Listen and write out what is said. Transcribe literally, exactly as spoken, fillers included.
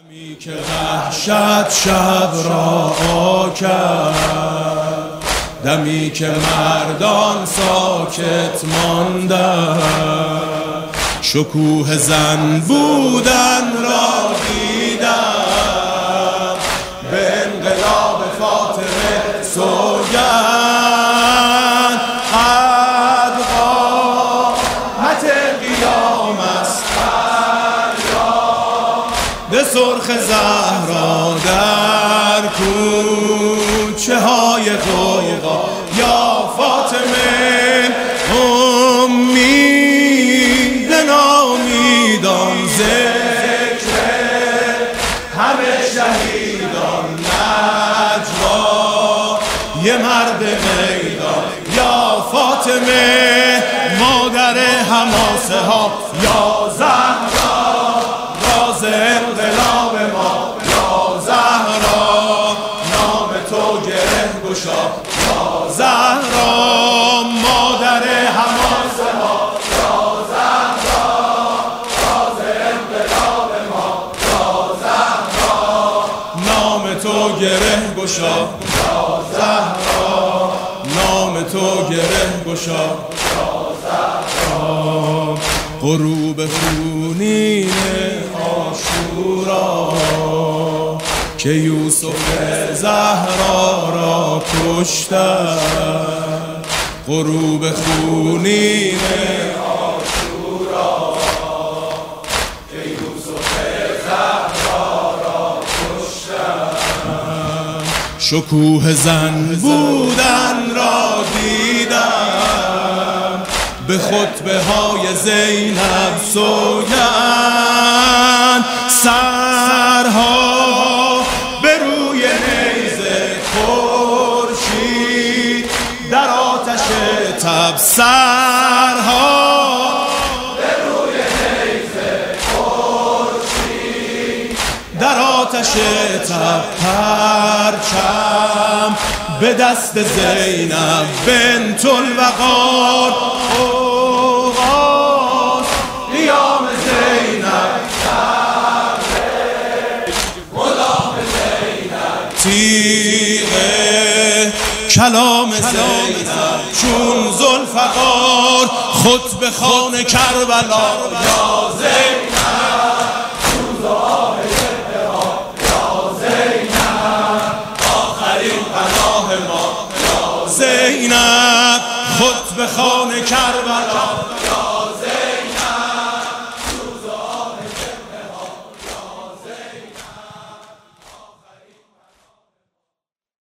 دمی که وحشت شب را آکد، دمی که مردان ساکت ماندند، شکوه زن بودن را دیدم، به انقلاب فاطمه سوگند. قد قامت قیام است به سرخ زهرا در کوچه های غوغا، یا فاطمه امید نامیدان، ذکر همه شهیدان، نجوا یه مرد میدان، یا فاطمه مادر حماسه ها، یا زهرا راز انقلاب ما، یا زهرا نام تو گره گشا، یا زهرا مادر حماسه ها، یا زهرا راز انقلاب ما، یا زهرا نام تو گره گشا، یا زهرا نام تو گره گشا، یا زهرا. غروب خونین عاشورا که یوسف زهرا را کشتند، غروب خونین عاشورا که یوسف زهرا را کشتند، شکوه زن بودن را دیدم، به خطبه های زینب سوگند. سرها به روی نیزه خورشید در آتش تب، سرها به روی نیزه خورشید در آتش تب، پرچم به دست زینب بنت الوقار، اوغاز قیام زینب، غلام زینب، تیغ کلام زینب چون ذوالفقار، خطبه خوان کربلا، یا زینب روز آه احترام، یا زینب آخرین پناه ما، یا زینب خطبه خوان کربلا.